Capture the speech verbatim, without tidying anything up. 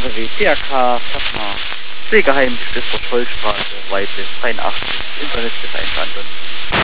W T R K, Plasma, Pflegeheim, Geschwister Schollstraße, Weite dreiundachtzig, Internet des Einwandern.